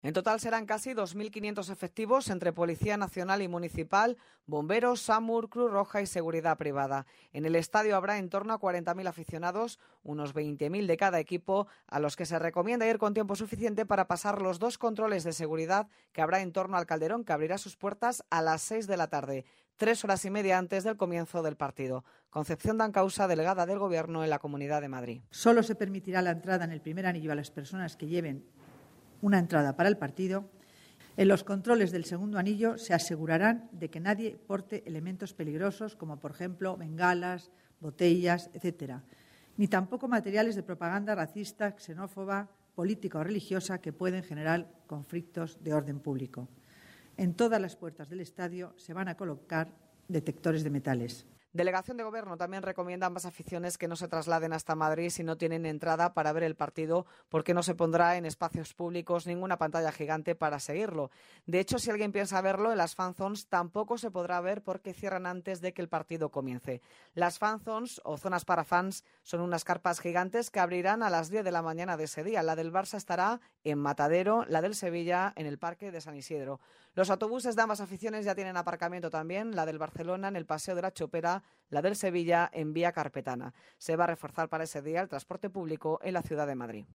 En total serán casi 2.500 efectivos entre Policía Nacional y Municipal, bomberos, SAMUR, Cruz Roja y seguridad privada. En el estadio habrá en torno a 40.000 aficionados, unos 20.000 de cada equipo, a los que se recomienda ir con tiempo suficiente para pasar los 2 controles de seguridad que habrá en torno al Calderón, que abrirá sus puertas a las 6 de la tarde, 3 horas y media antes del comienzo del partido. Concepción Dancausa, delegada del Gobierno en la Comunidad de Madrid. Solo se permitirá la entrada en el primer anillo a las personas que lleven una entrada para el partido. En los controles del segundo anillo se asegurarán de que nadie porte elementos peligrosos como, por ejemplo, bengalas, botellas, etcétera, ni tampoco materiales de propaganda racista, xenófoba, política o religiosa que pueden generar conflictos de orden público. En todas las puertas del estadio se van a colocar detectores de metales. Delegación de Gobierno también recomienda a ambas aficiones que no se trasladen hasta Madrid si no tienen entrada para ver el partido, porque no se pondrá en espacios públicos ninguna pantalla gigante para seguirlo. De hecho, si alguien piensa verlo, en las fan zones tampoco se podrá ver porque cierran antes de que el partido comience. Las fan zones o zonas para fans son unas carpas gigantes que abrirán a las 10 de la mañana de ese día. La del Barça estará en Matadero, la del Sevilla en el Parque de San Isidro. Los autobuses de ambas aficiones ya tienen aparcamiento también, la del Barcelona en el Paseo de la Chopera, la del Sevilla en Vía Carpetana. Se va a reforzar para ese día el transporte público en la ciudad de Madrid.